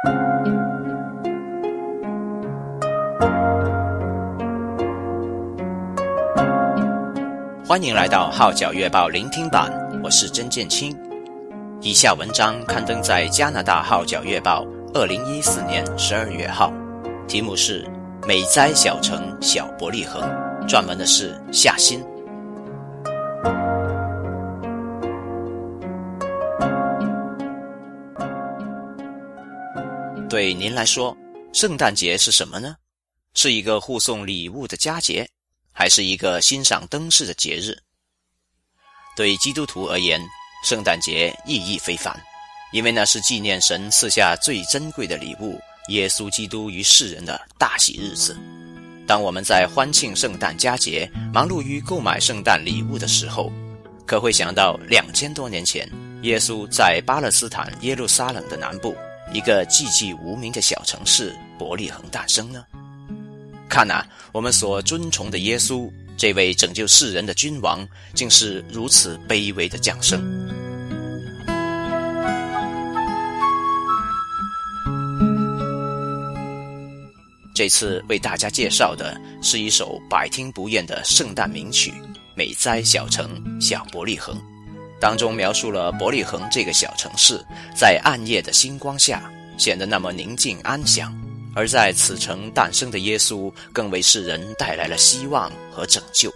欢迎来到号角月报聆听版，我是甄建清。以下文章刊登在加拿大号角月报2014年12月号，题目是美哉小城小伯利恒，撰文的是夏欣。对您来说，圣诞节是什么呢？是一个互送礼物的佳节，还是一个欣赏灯饰的节日？对基督徒而言，圣诞节意义非凡，因为那是纪念神赐下最珍贵的礼物耶稣基督于世人的大喜日子。当我们在欢庆圣诞佳节，忙碌于购买圣诞礼物的时候，可会想到2000多年前，耶稣在巴勒斯坦耶路撒冷的南部一个寂寂无名的小城市伯利恒诞生呢？看啊，我们所尊崇的耶稣，这位拯救世人的君王，竟是如此卑微的降生。这次为大家介绍的是一首百听不厌的圣诞名曲《美哉小城小伯利恒》，当中描述了伯利恒这个小城市在暗夜的星光下显得那么宁静安详，而在此城诞生的耶稣更为世人带来了希望和拯救。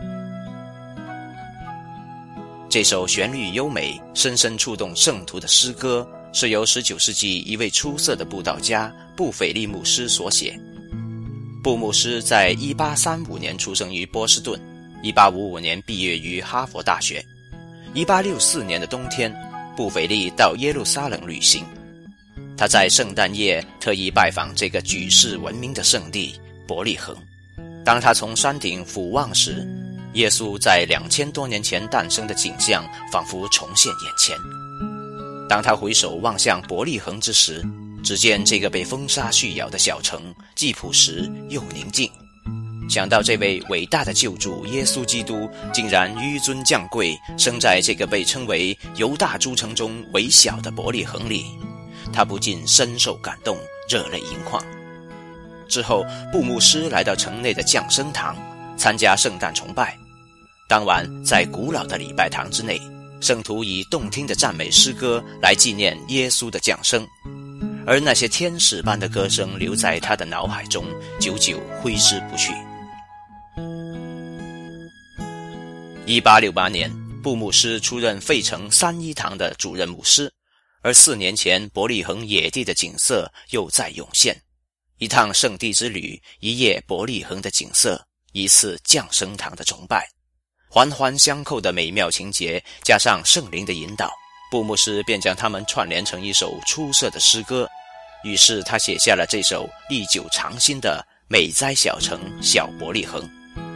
这首旋律优美、深深触动圣徒的诗歌，是由19世纪一位出色的布道家布斐利牧师所写。布牧师在1835年出生于波士顿，1855年毕业于哈佛大学。1864年的冬天，布斐利到耶路撒冷旅行。他在圣诞夜特意拜访这个举世闻名的圣地伯利恒。当他从山顶俯望时，耶稣在2000多年前诞生的景象仿佛重现眼前。当他回首望向伯利恒之时，只见这个被风沙絮咬的小城既朴实又宁静。想到这位伟大的救主耶稣基督竟然纡尊降贵，生在这个被称为犹大诸城中微小的伯利恒里，他不禁深受感动，热泪盈眶。之后，布牧师来到城内的降生堂参加圣诞崇拜。当晚，在古老的礼拜堂之内，圣徒以动听的赞美诗歌来纪念耶稣的降生，而那些天使般的歌声留在他的脑海中，久久挥之不去。1868年，布牧师出任费城三一堂的主任牧师，而4年前伯利恒野地的景色又再涌现。一趟圣地之旅，一夜伯利恒的景色，一次降生堂的崇拜，环环相扣的美妙情节，加上圣灵的引导，布牧师便将它们串联成一首出色的诗歌。于是他写下了这首历久常新的《美哉小城小伯利恒》。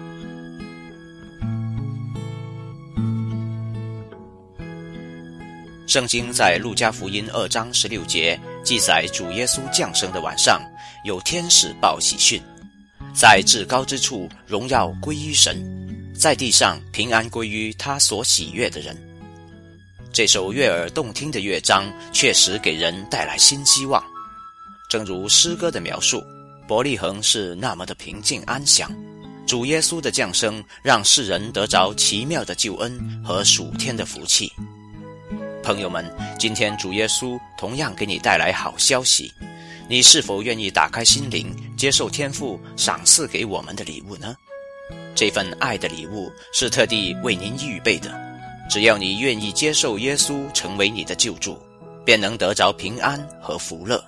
圣经在路加福音2章16节记载，主耶稣降生的晚上，有天使报喜讯，在至高之处荣耀归于神，在地上平安归于他所喜悦的人。这首悦耳动听的乐章确实给人带来新希望。正如诗歌的描述，伯利恒是那么的平静安详，主耶稣的降生让世人得着奇妙的救恩和属天的福气。朋友们，今天主耶稣同样给你带来好消息，你是否愿意打开心灵，接受天父赏赐给我们的礼物呢？这份爱的礼物是特地为您预备的，只要你愿意接受耶稣成为你的救主，便能得着平安和福乐。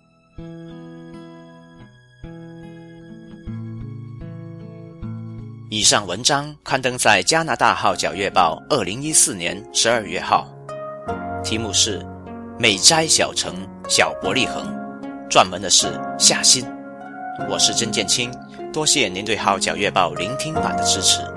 以上文章刊登在加拿大号角月报2014年12月号，题目是《美哉小城小伯利恒》，撰文的是夏欣。我是甄建清，多谢您对号角月报聆听版的支持。